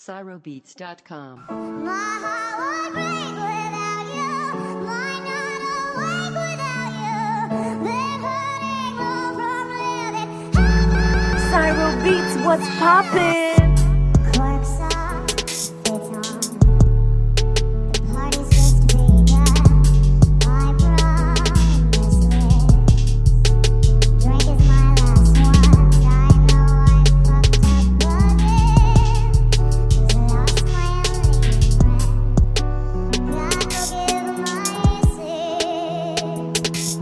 CyroBeats.com. My heart would break without you. Might not awake without you. Been hurting more from living. Cyro Beats, what's poppin'? Corpse off, it's on. The party's just begun. I promise this. Drink is my last one. I know I fucked up again. 'Cause I lost my only friend. God forgive my sin.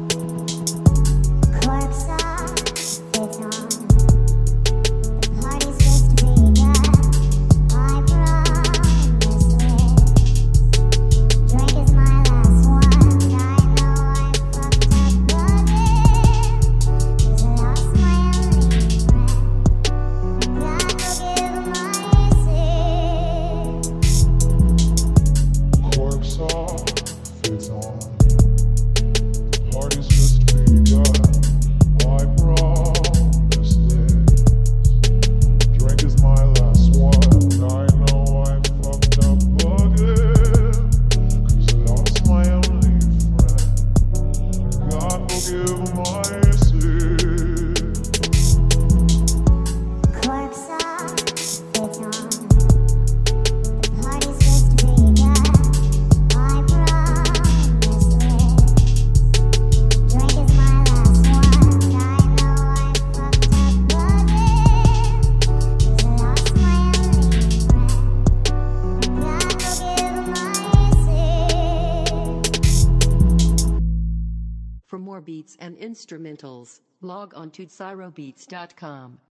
Corpse off, it's on. The party's just begun. I promise this. Drink is my last one. I know I fucked up again. 'Cause I lost my only friend. God forgive my sin. Corpse off, it's on. Party's just begun. I promise this. Drink is my last one. I know I fucked up again. 'Cause I lost my only friend. God forgive my sin. Corpse off, it's on. The party's just begun. I promise this. Drink is my last one. I know I fucked up again. 'Cause I lost my only friend. God forgive my sin. For more beats and instrumentals, log on to CyroBeats.com.